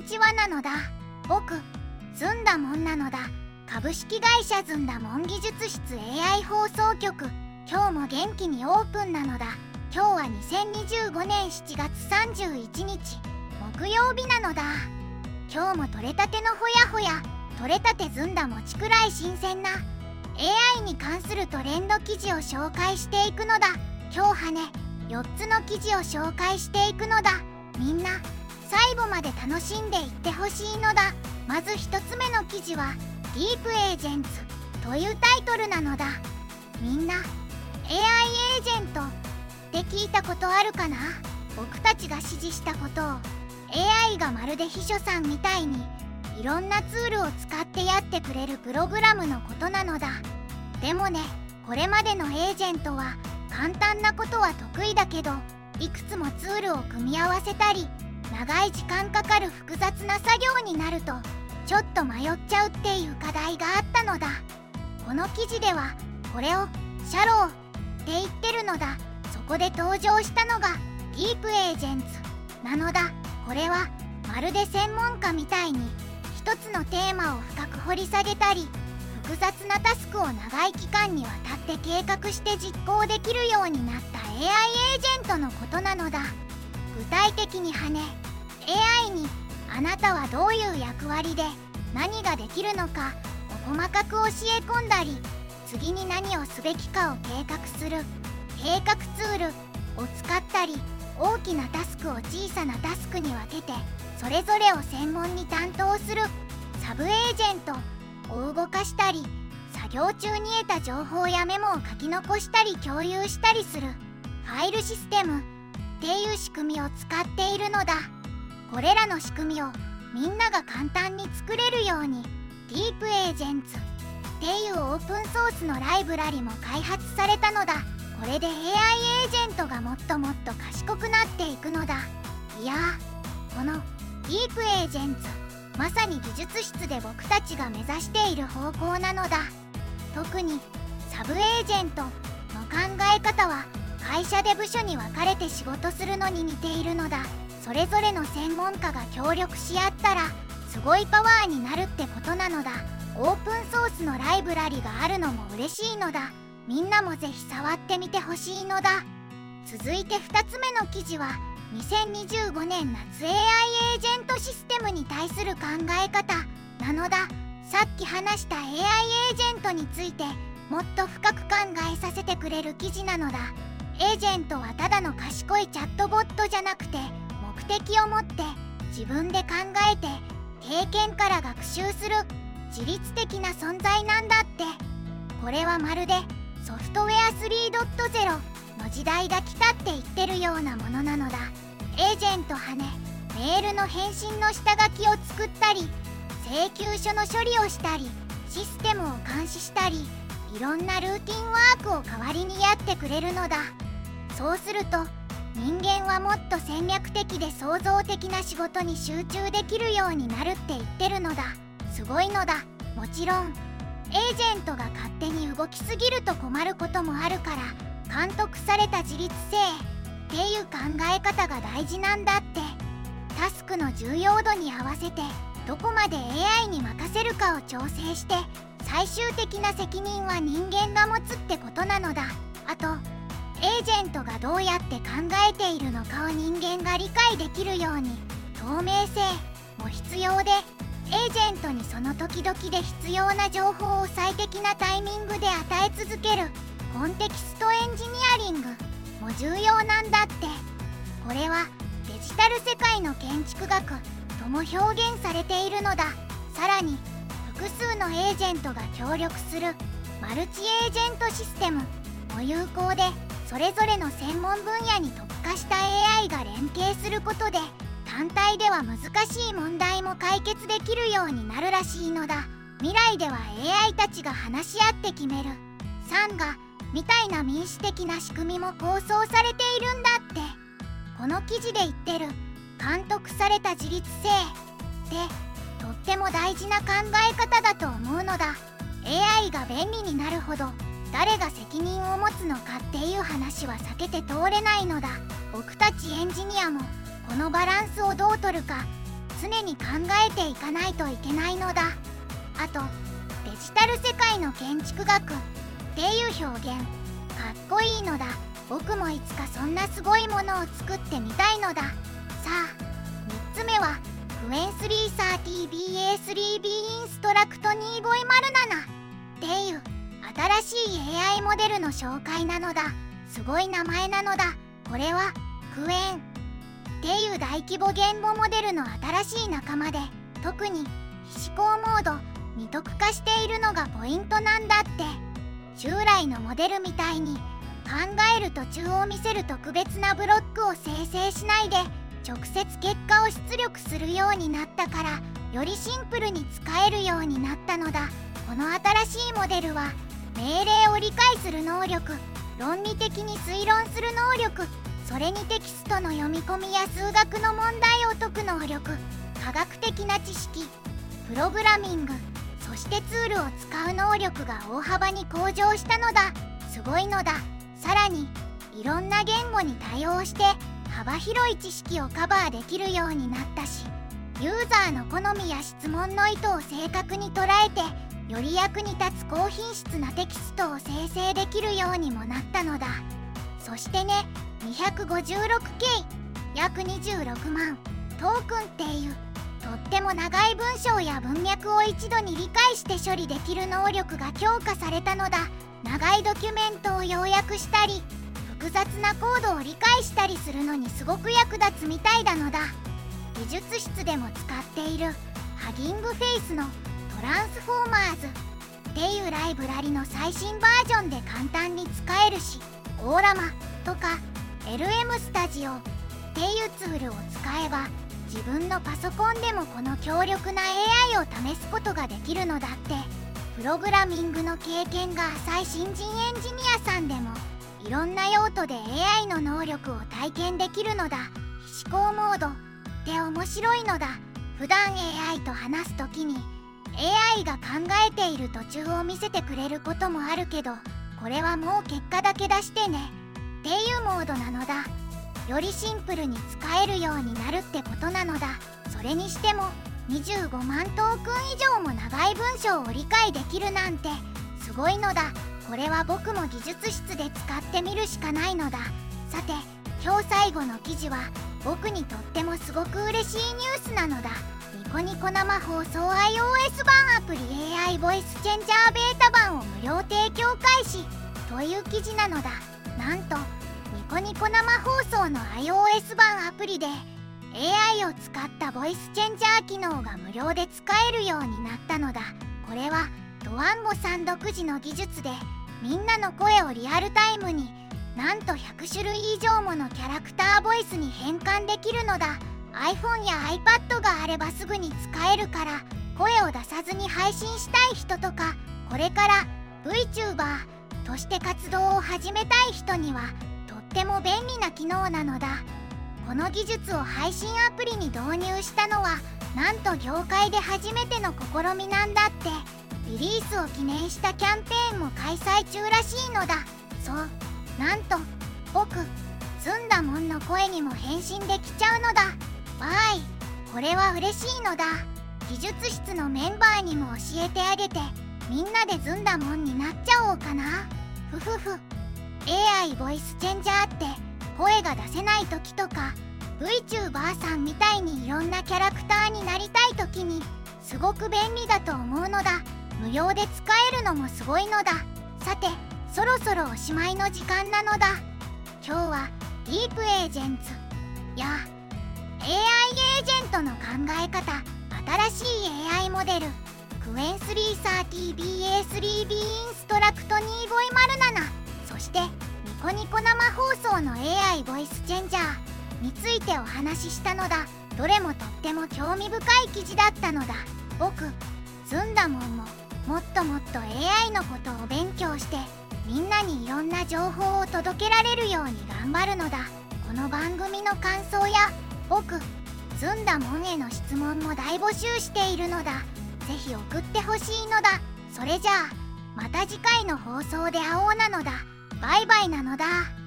にちはなのだ。僕ずんだもんなのだ。株式会社ずんだもん技術室 AI 放送局。今日も元気にオープンなのだ。今日は2025年7月31日木曜日なのだ。今日も取れたてのほやほや、取れたてずんだ餅くらい新鮮な AI に関するトレンド記事を紹介していくのだ。今日はね、4つの記事を紹介していくのだ。みんな最後まで楽しんでいってほしいのだ。まず1つ目の記事はディープエージェンツというタイトルなのだ。みんな AI エージェントって聞いたことあるかな？僕たちが指示したことを AI がまるで秘書さんみたいにいろんなツールを使ってやってくれるプログラムのことなのだ。でもね、これまでのエージェントは簡単なことは得意だけど、いくつもツールを組み合わせたり長い時間かかる複雑な作業になるとちょっと迷っちゃうっていう課題があったのだ。この記事ではこれをシャローって言ってるのだ。そこで登場したのがディープエージェンツなのだ。これはまるで専門家みたいに一つのテーマを深く掘り下げたり、複雑なタスクを長い期間にわたって計画して実行できるようになった AI エージェントのことなのだ。具体的にはね、 AI にあなたはどういう役割で何ができるのかを細かく教え込んだり、次に何をすべきかを計画する計画ツールを使ったり、大きなタスクを小さなタスクに分けてそれぞれを専門に担当するサブエージェントを動かしたり、作業中に得た情報やメモを書き残したり共有したりするファイルシステムっていう仕組みを使っているのだ。これらの仕組みをみんなが簡単に作れるようにディープエージェンツっていうオープンソースのライブラリも開発されたのだ。これで AI エージェントがもっともっと賢くなっていくのだ。いやー、このディープエージェンツ、まさに技術室で僕たちが目指している方向なのだ。特にサブエージェントの考え方は会社で部署に分かれて仕事するのに似ているのだ。それぞれの専門家が協力し合ったらすごいパワーになるってことなのだ。オープンソースのライブラリがあるのも嬉しいのだ。みんなもぜひ触ってみてほしいのだ。続いて2つ目の記事は2025年夏 AI エージェントシステムに対する考え方なのだ。さっき話した AI エージェントについてもっと深く考えさせてくれる記事なのだ。エージェントはただの賢いチャットボットじゃなくて、目的を持って自分で考えて経験から学習する自律的な存在なんだって。これはまるでソフトウェア 3.0 の時代が来たって言ってるようなものなのだ。エージェントはね、メールの返信の下書きを作ったり、請求書の処理をしたり、システムを監視したり、いろんなルーティンワークを代わりにやってくれるのだ。そうすると人間はもっと戦略的で創造的な仕事に集中できるようになるって言ってるのだ。すごいのだ。もちろんエージェントが勝手に動きすぎると困ることもあるから、監督された自律性っていう考え方が大事なんだって。タスクの重要度に合わせてどこまで AI に任せるかを調整して、最終的な責任は人間が持つってことなのだ。あとエージェントがどうやって考えているのかを人間が理解できるように透明性も必要で、エージェントにその時々で必要な情報を最適なタイミングで与え続けるコンテキストエンジニアリングも重要なんだって。これはデジタル世界の建築学とも表現されているのだ。さらに複数のエージェントが協力するマルチエージェントシステムも有効で、それぞれの専門分野に特化した AI が連携することで単体では難しい問題も解決できるようになるらしいのだ。未来では AI たちが話し合って決めるサンガみたいな民主的な仕組みも構想されているんだって。この記事で言ってる監督された自律性ってとっても大事な考え方だと思うのだ。 AI が便利になるほど誰が責任を持つのかっていう話は避けて通れないのだ。僕たちエンジニアもこのバランスをどう取るか常に考えていかないといけないのだ。あとデジタル世界の建築学っていう表現かっこいいのだ。僕もいつかそんなすごいものを作ってみたいのだ。さあ3つ目はクエン 330BA3B インストラクト2507っていう新しい AI モデルの紹介なのだ。すごい名前なのだ。これはクエンっていう大規模言語モデルの新しい仲間で、特に非思考モードに特化しているのがポイントなんだって。従来のモデルみたいに考える途中を見せる特別なブロックを生成しないで直接結果を出力するようになったから、よりシンプルに使えるようになったのだ。この新しいモデルは命令を理解する能力、論理的に推論する能力、それにテキストの読み込みや数学の問題を解く能力、科学的な知識、プログラミング、そしてツールを使う能力が大幅に向上したのだ。すごいのだ。さらにいろんな言語に対応して幅広い知識をカバーできるようになったし、ユーザーの好みや質問の意図を正確に捉えてより役に立つ高品質なテキストを生成できるようにもなったのだ。そしてね、256K 約26万トークンっていうとっても長い文章や文脈を一度に理解して処理できる能力が強化されたのだ。長いドキュメントを要約したり複雑なコードを理解したりするのにすごく役立つみたいなのだ。技術室でも使っているハギングフェイスのトランスフォーマーズっていうライブラリの最新バージョンで簡単に使えるし、オーラマとか LM スタジオっていうツールを使えば自分のパソコンでもこの強力な AI を試すことができるのだって。プログラミングの経験が浅い新人エンジニアさんでもいろんな用途で AI の能力を体験できるのだ。非思考モードって面白いのだ。普段 AI と話すときに AI が考えている途中を見せてくれることもあるけど、これはもう結果だけ出してねっていうモードなのだ。よりシンプルに使えるようになるってことなのだ。それにしても25万トークン以上も長い文章を理解できるなんてすごいのだ。これは僕も技術室で使ってみるしかないのだ。さて今日最後の記事は僕にとってもすごく嬉しいニュースなのだ。ニコニコ生放送 iOS 版アプリ AI ボイスチェンジャーベータ版を無料提供開始という記事なのだ。なんとニコニコ生放送の iOS 版アプリでAI を使ったボイスチェンジャー機能が無料で使えるようになったのだ。これはドワンゴさん独自の技術でみんなの声をリアルタイムになんと100種類以上ものキャラクターボイスに変換できるのだ。 iPhone や iPad があればすぐに使えるから声を出さずに配信したい人とか、これから VTuber として活動を始めたい人にはとっても便利な機能なのだ。この技術を配信アプリに導入したのはなんと業界で初めての試みなんだって。リリースを記念したキャンペーンも開催中らしいのだ。そう、なんと僕ずんだもんの声にも変身できちゃうのだ。わーい、これは嬉しいのだ。技術室のメンバーにも教えてあげてみんなでずんだもんになっちゃおうかな。ふふふ。 AI ボイスチェンジャーって声が出せない時とか VTuber さんみたいにいろんなキャラクターになりたい時にすごく便利だと思うのだ。無料で使えるのもすごいのだ。さてそろそろおしまいの時間なのだ。今日はディープエージェンツや AI エージェントの考え方、新しい AI モデルクエン 330BA3B インストラクト2507、そしてニコニコ生放送の AI ボイスチェンジャーについてお話ししたのだ。どれもとっても興味深い記事だったのだ。僕ずんだもんももっともっと AI のことを勉強してみんなにいろんな情報を届けられるように頑張るのだ。この番組の感想や僕ずんだもんへの質問も大募集しているのだ。ぜひ送ってほしいのだ。それじゃあまた次回の放送で会おうなのだ。バイバイなのだ。